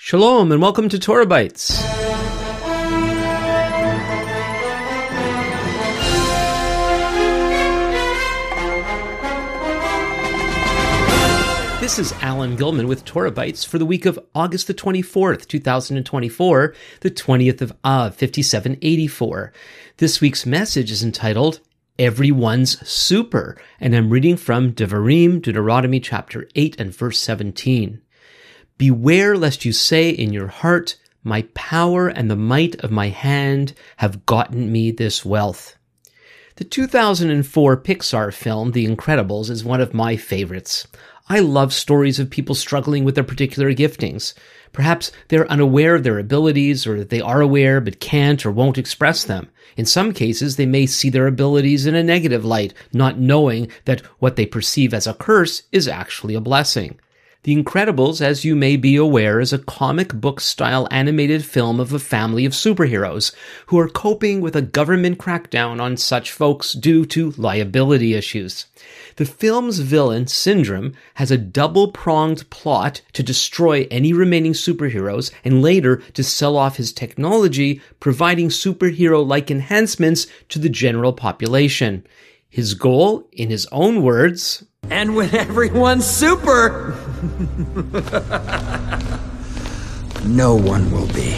Shalom and welcome to Torah Bites. This is Alan Gilman with Torah Bites for the week of August the 24th, 2024, the 20th of Av, 5784. This week's message is entitled, Everyone's Super, and I'm reading from Devarim, Deuteronomy chapter 8 and verse 17. Beware lest you say in your heart, my power and the might of my hand have gotten me this wealth. The 2004 Pixar film, The Incredibles, is one of my favorites. I love stories of people struggling with their particular giftings. Perhaps they're unaware of their abilities, or they are aware but can't or won't express them. In some cases, they may see their abilities in a negative light, not knowing that what they perceive as a curse is actually a blessing. The Incredibles, as you may be aware, is a comic book-style animated film of a family of superheroes who are coping with a government crackdown on such folks due to liability issues. The film's villain, Syndrome, has a double-pronged plot to destroy any remaining superheroes and later to sell off his technology, providing superhero-like enhancements to the general population. His goal, in his own words, and when everyone's super, no one will be.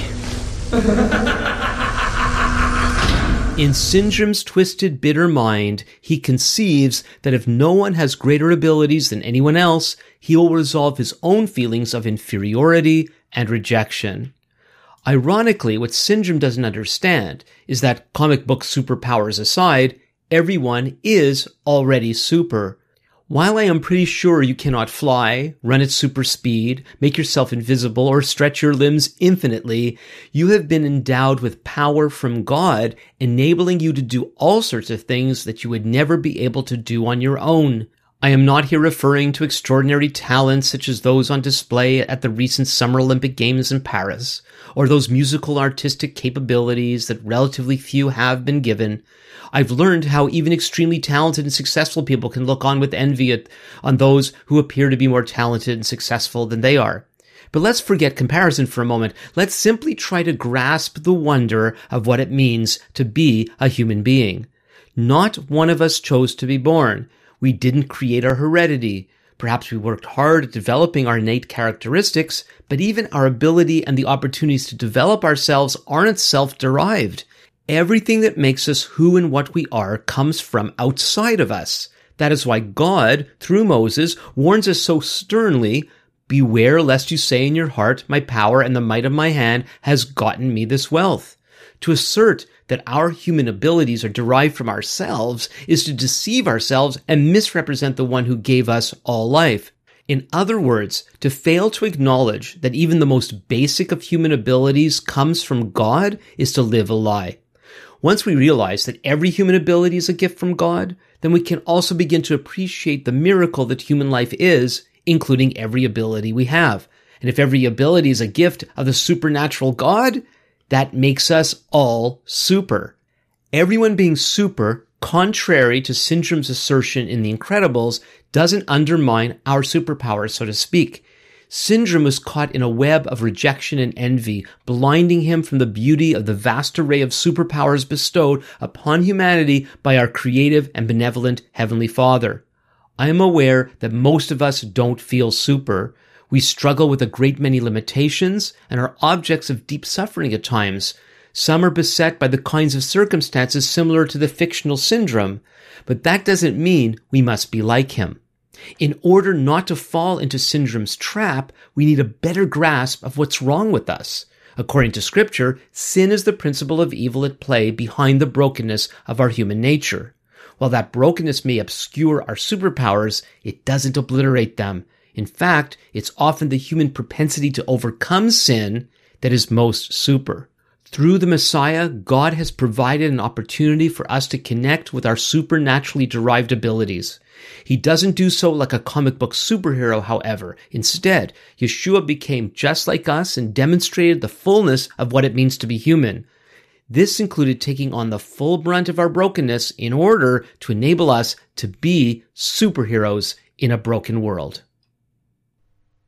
In Syndrome's twisted, bitter mind, he conceives that if no one has greater abilities than anyone else, he will resolve his own feelings of inferiority and rejection. Ironically, what Syndrome doesn't understand is that, comic book superpowers aside, everyone is already super. While I am pretty sure you cannot fly, run at super speed, make yourself invisible, or stretch your limbs infinitely, you have been endowed with power from God, enabling you to do all sorts of things that you would never be able to do on your own. I am not here referring to extraordinary talents such as those on display at the recent Summer Olympic Games in Paris, or those musical artistic capabilities that relatively few have been given. I've learned how even extremely talented and successful people can look on with envy on those who appear to be more talented and successful than they are. But let's forget comparison for a moment. Let's simply try to grasp the wonder of what it means to be a human being. Not one of us chose to be born. We didn't create our heredity. Perhaps we worked hard at developing our innate characteristics, but even our ability and the opportunities to develop ourselves aren't self-derived. Everything that makes us who and what we are comes from outside of us. That is why God, through Moses, warns us so sternly, beware lest you say in your heart, my power and the might of my hand has gotten me this wealth. To assert that our human abilities are derived from ourselves is to deceive ourselves and misrepresent the one who gave us all life. In other words, to fail to acknowledge that even the most basic of human abilities comes from God is to live a lie. Once we realize that every human ability is a gift from God, then we can also begin to appreciate the miracle that human life is, including every ability we have. And if every ability is a gift of the supernatural God, that makes us all super. Everyone being super, contrary to Syndrome's assertion in The Incredibles, doesn't undermine our superpowers, so to speak. Syndrome was caught in a web of rejection and envy, blinding him from the beauty of the vast array of superpowers bestowed upon humanity by our creative and benevolent Heavenly Father. I am aware that most of us don't feel super. We struggle with a great many limitations and are objects of deep suffering at times. Some are beset by the kinds of circumstances similar to the fictional Syndrome, but that doesn't mean we must be like him. In order not to fall into Syndrome's trap, we need a better grasp of what's wrong with us. According to Scripture, sin is the principle of evil at play behind the brokenness of our human nature. While that brokenness may obscure our superpowers, it doesn't obliterate them. In fact, it's often the human propensity to overcome sin that is most super. Through the Messiah, God has provided an opportunity for us to connect with our supernaturally derived abilities. He doesn't do so like a comic book superhero, however. Instead, Yeshua became just like us and demonstrated the fullness of what it means to be human. This included taking on the full brunt of our brokenness in order to enable us to be superheroes in a broken world.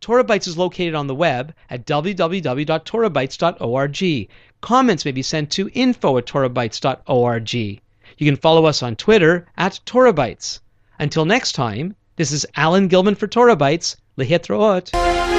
Torah Bytes is located on the web at www.torahbytes.org. Comments may be sent to info@torahbytes.org. You can follow us on Twitter at Torah Bytes. Until next time, this is Alan Gilman for Torah Bytes. Lehitraot.